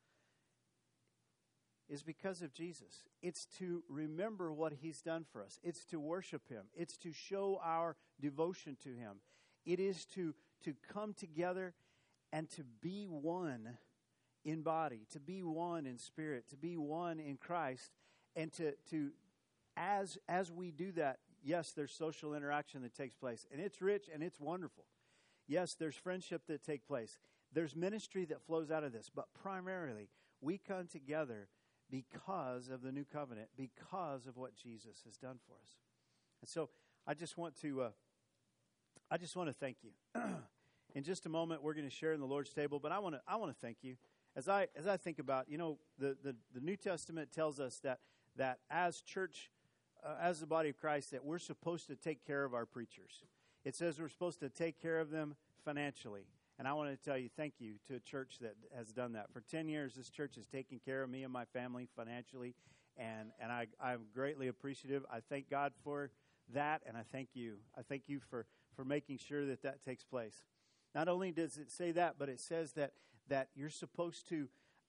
is because of Jesus. It's to remember what he's done for us. It's to worship him. It's to show our devotion to him. It is to come together and to be one in body, to be one in spirit, to be one in Christ, and to as we do that, yes, there's social interaction that takes place, and it's rich and it's wonderful. Yes, there's friendship that takes place. There's ministry that flows out of this, but primarily we come together because of the new covenant, because of what Jesus has done for us. And so I just want to thank you. In just a moment, we're going to share in the Lord's table, but I want to thank you. As I think about, the New Testament tells us that as church, as the body of Christ, that we're supposed to take care of our preachers. It says we're supposed to take care of them financially. And I want to tell you, thank you to a church that has done that. For 10 years, this church has taken care of me and my family financially, and I'm greatly appreciative. I thank God for that, and I thank you. I thank you for making sure that takes place. Not only does it say that, but it says that you're supposed to,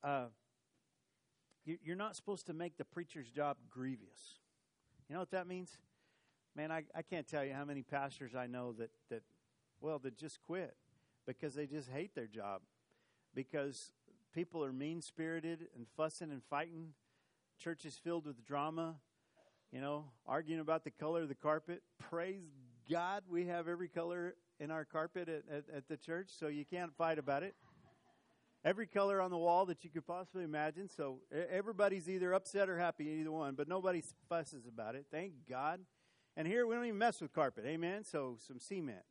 you're not supposed to make the preacher's job grievous. You know what that means? Man, I can't tell you how many pastors I know that just quit because they just hate their job, because people are mean-spirited and fussing and fighting. Church is filled with drama, arguing about the color of the carpet. Praise God, we have every color in our carpet at the church, so you can't fight about it. Every color on the wall that you could possibly imagine, so everybody's either upset or happy, either one, but nobody fusses about it. Thank God. And here we don't even mess with carpet, amen? So some cement.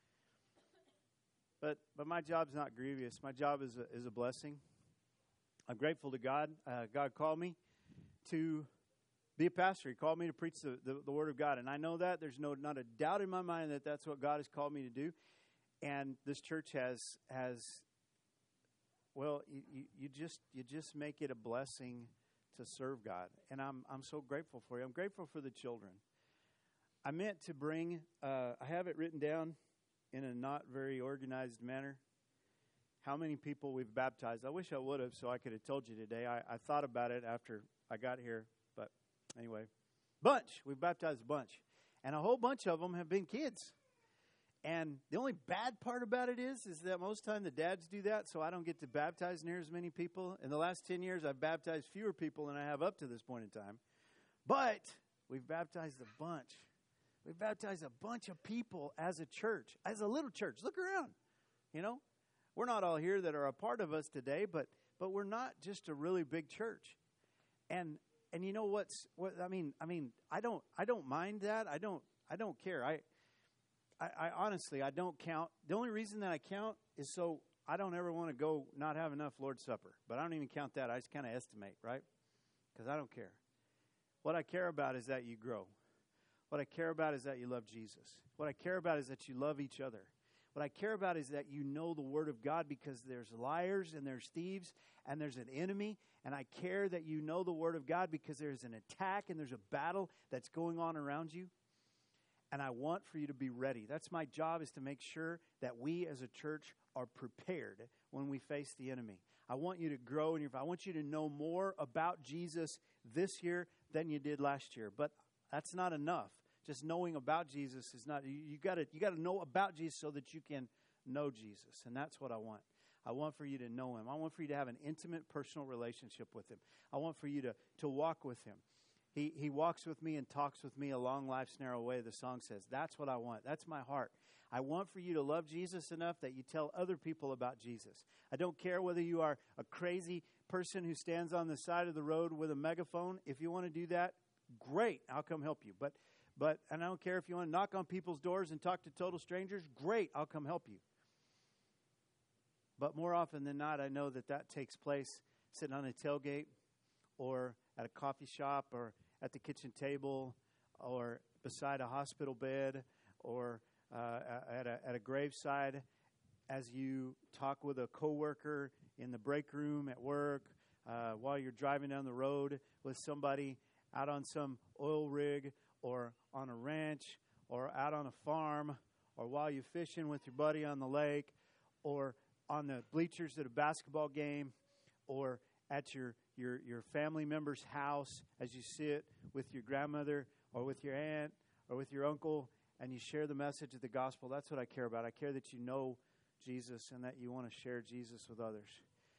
But my job's not grievous. My job is a blessing. I'm grateful to God. God called me to be a pastor. He called me to preach the Word of God. And I know that. There's not a doubt in my mind that that's what God has called me to do. And this church has well, you just make it a blessing to serve God. And I'm so grateful for you. I'm grateful for the children. I meant to bring, I have it written down in a not very organized manner, how many people we've baptized. I wish I would have, so I could have told you today. I thought about it after I got here, but anyway. We've baptized a bunch. And a whole bunch of them have been kids. And the only bad part about it is that most of the time the dads do that, so I don't get to baptize near as many people. In the last 10 years, I've baptized fewer people than I have up to this point in time. But we've baptized a bunch. We've baptized a bunch of people as a church, as a little church. Look around. We're not all here that are a part of us today, but we're not just a really big church. And you know what I mean, I don't mind that. I don't care. I honestly, I don't count. The only reason that I count is so I don't ever want to go not have enough Lord's Supper. But I don't even count that. I just kind of estimate, right? Because I don't care. What I care about is that you grow. What I care about is that you love Jesus. What I care about is that you love each other. What I care about is that you know the Word of God, because there's liars and there's thieves and there's an enemy. And I care that you know the Word of God because there's an attack and there's a battle that's going on around you. And I want for you to be ready. That's my job, is to make sure that we as a church are prepared when we face the enemy. I want you to grow, and I want you to know more about Jesus this year than you did last year. But that's not enough. Just knowing about Jesus is not. You got to know about Jesus so that you can know Jesus, and that's what I want. I want for you to know Him. I want for you to have an intimate, personal relationship with Him. I want for you to walk with Him. He walks with me and talks with me along life's narrow way, the song says. That's what I want. That's my heart. I want for you to love Jesus enough that you tell other people about Jesus. I don't care whether you are a crazy person who stands on the side of the road with a megaphone. If you want to do that, great. I'll come help you. But and I don't care if you want to knock on people's doors and talk to total strangers. Great. I'll come help you. But more often than not, I know that takes place sitting on a tailgate or at a coffee shop or at the kitchen table or beside a hospital bed or at a graveside as you talk with a coworker in the break room at work, while you're driving down the road with somebody out on some oil rig or on a ranch or out on a farm, or while you're fishing with your buddy on the lake, or on the bleachers at a basketball game, or at your family member's house as you sit with your grandmother or with your aunt or with your uncle and you share the message of the gospel. That's what I care about. I care that you know Jesus and that you want to share Jesus with others.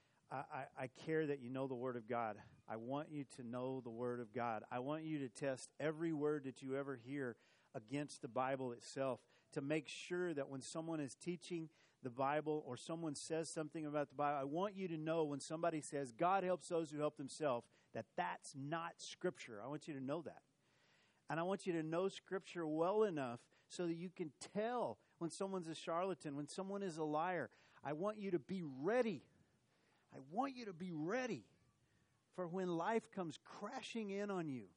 I care that you know the Word of God. I want you to know the Word of God. I want you to test every word that you ever hear against the Bible itself, to make sure that when someone is teaching the Bible or someone says something about the Bible, I want you to know when somebody says, God helps those who help themselves, that that's not Scripture. I want you to know that. And I want you to know Scripture well enough so that you can tell when someone's a charlatan, when someone is a liar. I want you to be ready. I want you to be ready for when life comes crashing in on you.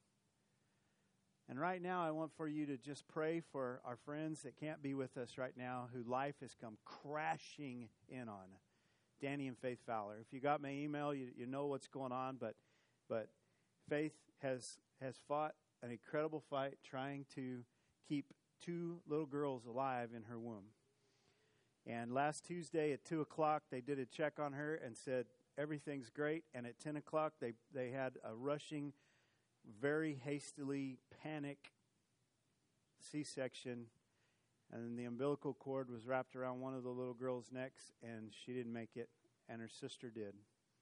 And right now, I want for you to just pray for our friends that can't be with us right now, who life has come crashing in on. Danny and Faith Fowler. If you got my email, you know what's going on. But Faith has fought an incredible fight trying to keep 2 little girls alive in her womb. And last Tuesday at 2 o'clock, they did a check on her and said, everything's great. And at 10 o'clock, they had a rushing, very hastily panic C-section, and the umbilical cord was wrapped around one of the little girl's necks, and she didn't make it, and her sister did.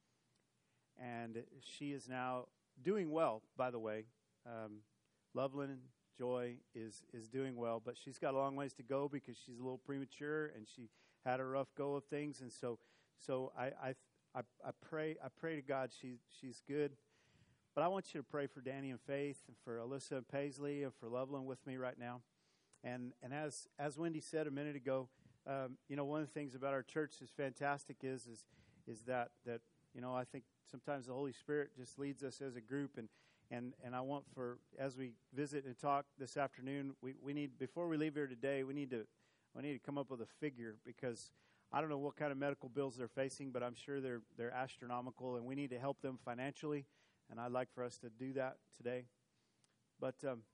And she is now doing well, by the way. Loveland Joy is doing well, but she's got a long ways to go because she's a little premature, and she had a rough go of things. And so I pray to God she's good. But I want you to pray for Danny and Faith, and for Alyssa and Paisley, and for Loveland with me right now. And as Wendy said a minute ago, one of the things about our church that's fantastic is that I think sometimes the Holy Spirit just leads us as a group, and I want for, as we visit and talk this afternoon, we need, before we leave here today, we need to come up with a figure, because I don't know what kind of medical bills they're facing, but I'm sure they're astronomical, and we need to help them financially. And I'd like for us to do that today. But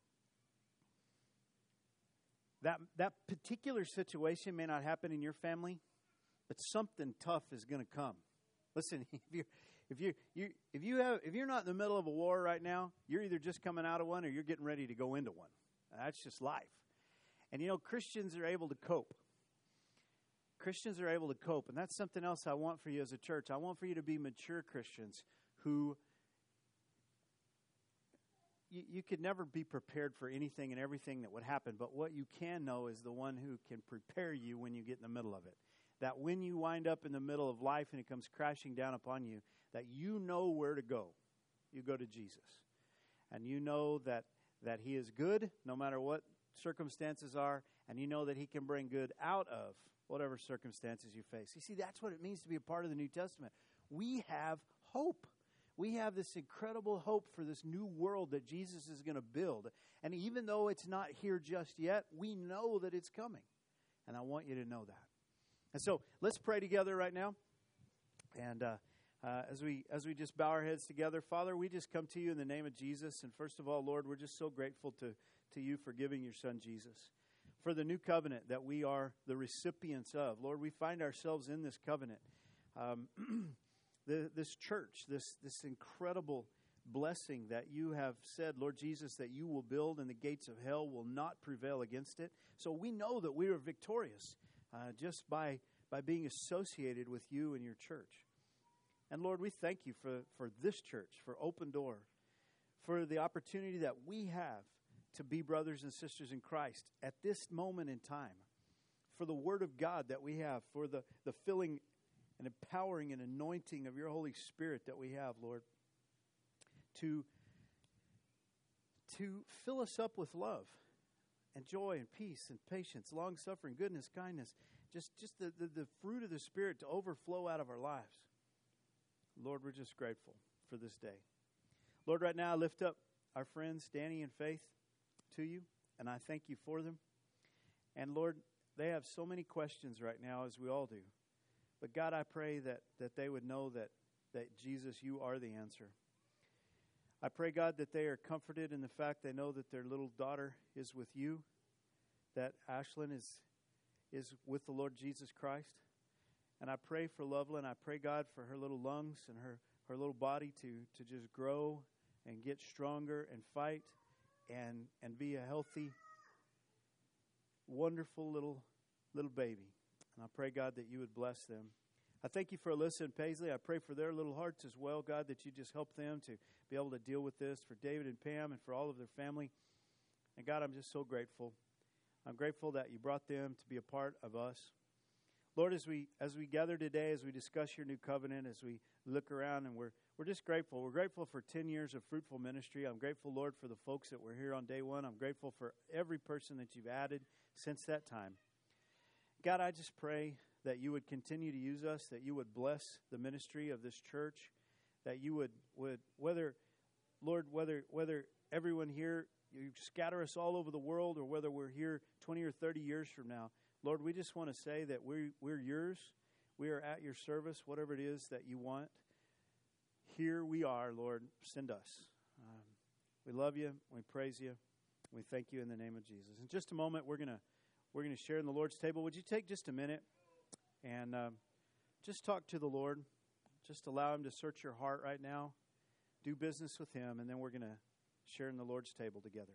that particular situation may not happen in your family, but something tough is going to come. Listen, if you're not in the middle of a war right now, you're either just coming out of one or you're getting ready to go into one. That's just life. And Christians are able to cope. Christians are able to cope, and that's something else I want for you as a church. I want for you to be mature Christians who. You could never be prepared for anything and everything that would happen, but what you can know is the one who can prepare you when you get in the middle of it. That when you wind up in the middle of life and it comes crashing down upon you, that you know where to go. you go to Jesus. And you know that he is good no matter what circumstances are, and you know that he can bring good out of whatever circumstances you face. You see, that's what it means to be a part of the New Testament. We have hope. We have this incredible hope for this new world that Jesus is going to build. And even though it's not here just yet, we know that it's coming. And I want you to know that. And so let's pray together right now. And as we just bow our heads together, Father, we just come to you in the name of Jesus. And first of all, Lord, we're just so grateful to you for giving your Son, Jesus, for the new covenant that we are the recipients of. Lord, we find ourselves in this covenant. This church, this incredible blessing that you have said, Lord Jesus, that you will build and the gates of hell will not prevail against it. So we know that we are victorious just by being associated with you and your church. And Lord, we thank you for this church, for Open Door, for the opportunity that we have to be brothers and sisters in Christ at this moment in time, for the Word of God that we have, for the filling and empowering and anointing of your Holy Spirit that we have, Lord, to fill us up with love and joy and peace and patience, long-suffering, goodness, kindness, just the fruit of the Spirit to overflow out of our lives. Lord, we're just grateful for this day. Lord, right now I lift up our friends, Danny and Faith, to you, and I thank you for them. And Lord, they have so many questions right now, as we all do. But God, I pray that they would know that Jesus, you are the answer. I pray, God, that they are comforted in the fact they know that their little daughter is with you, that Ashlyn is with the Lord Jesus Christ. And I pray for Loveland. I pray, God, for her little lungs and her little body to just grow and get stronger and fight and be a healthy, wonderful little baby. And I pray, God, that you would bless them. I thank you for Alyssa and Paisley. I pray for their little hearts as well, God, that you just help them to be able to deal with this, for David and Pam and for all of their family. And God, I'm just so grateful. I'm grateful that you brought them to be a part of us. Lord, as we gather today, as we discuss your new covenant, as we look around, and we're just grateful. We're grateful for 10 years of fruitful ministry. I'm grateful, Lord, for the folks that were here on day one. I'm grateful for every person that you've added since that time. God, I just pray that you would continue to use us, that you would bless the ministry of this church, that you would whether everyone here, you scatter us all over the world, or whether we're here 20 or 30 years from now, Lord, we just want to say that we're yours. We are at your service, whatever it is that you want. Here we are, Lord. Send us. We love you. We praise you. We thank you in the name of Jesus. In just a moment, we're gonna share in the Lord's table. Would you take just a minute and just talk to the Lord? Just allow him to search your heart right now. Do business with him, and then we're going to share in the Lord's table together.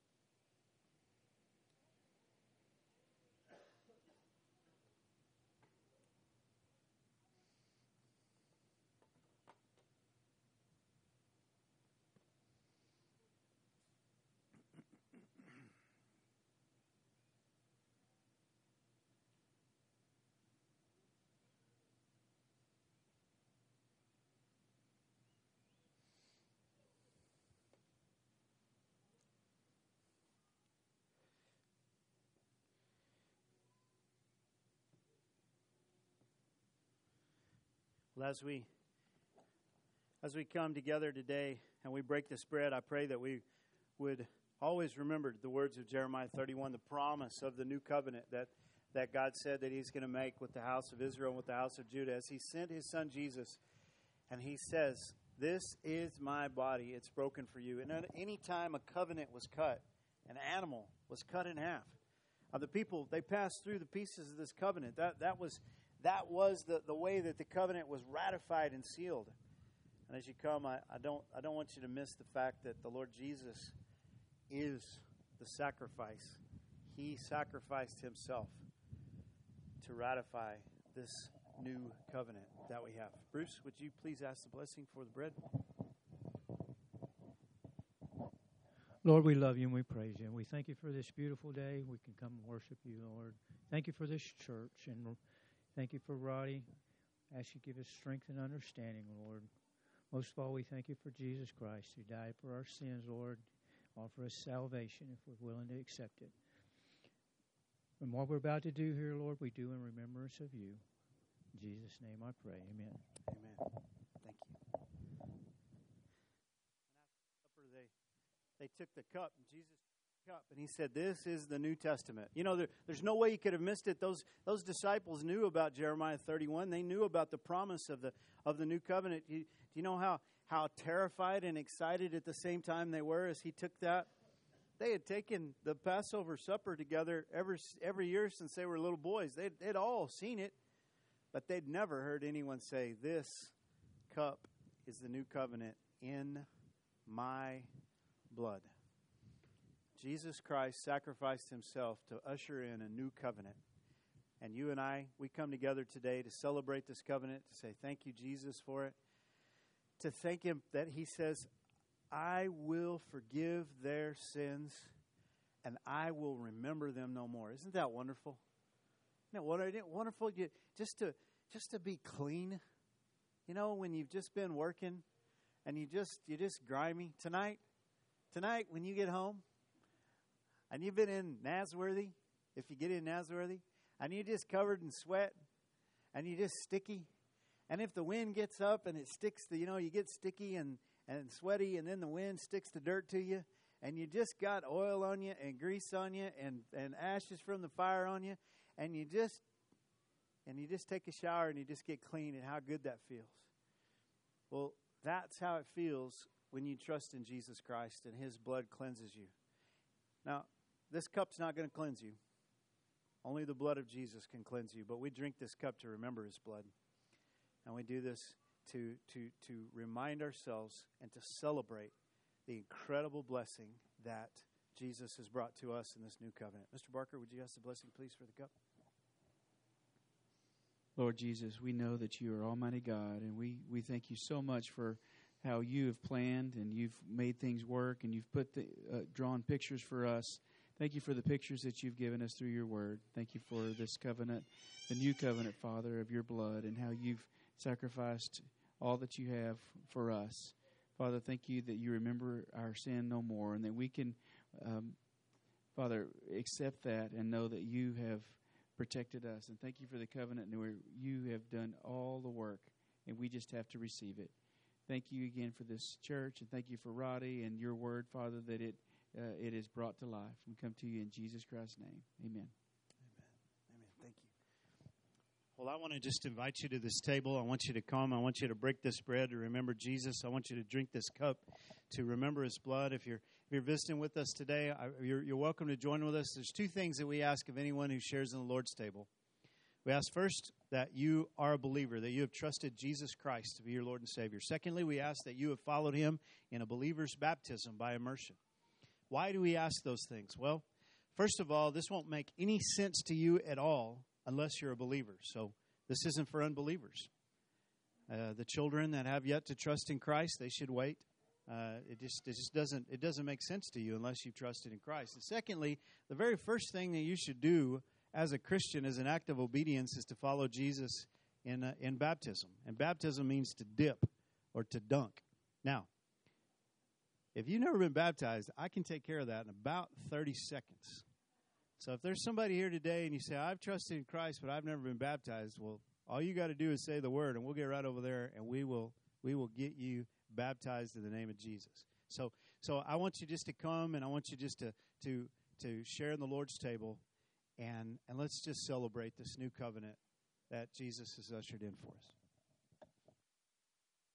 Well, as we come together today and we break this bread, I pray that we would always remember the words of Jeremiah 31, the promise of the new covenant that God said that he's going to make with the house of Israel and with the house of Judah, as he sent his son Jesus, and he says, "This is my body, it's broken for you." And at any time a covenant was cut, an animal was cut in half. The people, they passed through the pieces of this covenant. That was the way that the covenant was ratified and sealed. And as you come, I don't want you to miss the fact that the Lord Jesus is the sacrifice. He sacrificed himself to ratify this new covenant that we have. Bruce, would you please ask the blessing for the bread? Lord, we love you and we praise you. And we thank you for this beautiful day. We can come and worship you, Lord. Thank you for this church. And thank you for Roddy. I ask you to give us strength and understanding, Lord. Most of all, we thank you for Jesus Christ who died for our sins, Lord. Offer us salvation if we're willing to accept it. And what we're about to do here, Lord, we do in remembrance of you. In Jesus' name I pray. Amen. Amen. Thank you. They took the cup, and Jesus took the cup, and he said, "This is the New Testament." You know, there's no way you could have missed it. Those disciples knew about Jeremiah 31. They knew about the promise of the new covenant. Do you know how terrified and excited at the same time they were as he took that? They had taken the Passover supper together every year since they were little boys. They'd all seen it, but they'd never heard anyone say, "This cup is the new covenant in my blood." Jesus Christ sacrificed himself to usher in a new covenant. And you and I, we come together today to celebrate this covenant, to say thank you, Jesus, for it. To thank him that he says, "I will forgive their sins and I will remember them no more." Isn't that wonderful? Isn't it wonderful just to be clean? You know, when you've just been working and you're just grimy. Tonight, when you get home, and you've been in Nasworthy, if you get in Nasworthy, and you're just covered in sweat, and you're just sticky, and if the wind gets up and it sticks, you get sticky and sweaty, and then the wind sticks the dirt to you, and you just got oil on you and grease on you and ashes from the fire on you, and you just take a shower and you just get clean, and how good that feels. Well, that's how it feels when you trust in Jesus Christ and his blood cleanses you. Now, this cup's not going to cleanse you. Only the blood of Jesus can cleanse you. But we drink this cup to remember his blood. And we do this to remind ourselves and to celebrate the incredible blessing that Jesus has brought to us in this new covenant. Mr. Barker, would you ask the blessing, please, for the cup? Lord Jesus, we know that you are Almighty God, and we thank you so much for how you have planned and you've made things work, and you've put drawn pictures for us. Thank you for the pictures that you've given us through your word. Thank you for this covenant, the new covenant, Father, of your blood, and how you've sacrificed all that you have for us. Father, thank you that you remember our sin no more, and that we can, Father, accept that and know that you have protected us. And thank you for the covenant where you have done all the work, and we just have to receive it. Thank you again for this church, and thank you for Roddy and your word, Father, that it is brought to life. We come to you in Jesus Christ's name. Amen. Amen. Thank you. Well, I want to just invite you to this table. I want you to come. I want you to break this bread to remember Jesus. I want you to drink this cup to remember his blood. If you're visiting with us today, you're welcome to join with us. There's two things that we ask of anyone who shares in the Lord's table. We ask first that you are a believer, that you have trusted Jesus Christ to be your Lord and Savior. Secondly, we ask that you have followed him in a believer's baptism by immersion. Why do we ask those things? Well, first of all, this won't make any sense to you at all unless you're a believer. So this isn't for unbelievers. The children that have yet to trust in Christ, they should wait. It just doesn't make sense to you unless you've trusted in Christ. And secondly, the very first thing that you should do as a Christian, as an act of obedience, is to follow Jesus in baptism. And baptism means to dip or to dunk. Now, if you've never been baptized, I can take care of that in about 30 seconds. So if there's somebody here today and you say, "I've trusted in Christ, but I've never been baptized," well, all you got to do is say the word, and we'll get right over there, and we will get you baptized in the name of Jesus. So I want you just to come, and I want you just to share in the Lord's table, and let's just celebrate this new covenant that Jesus has ushered in for us.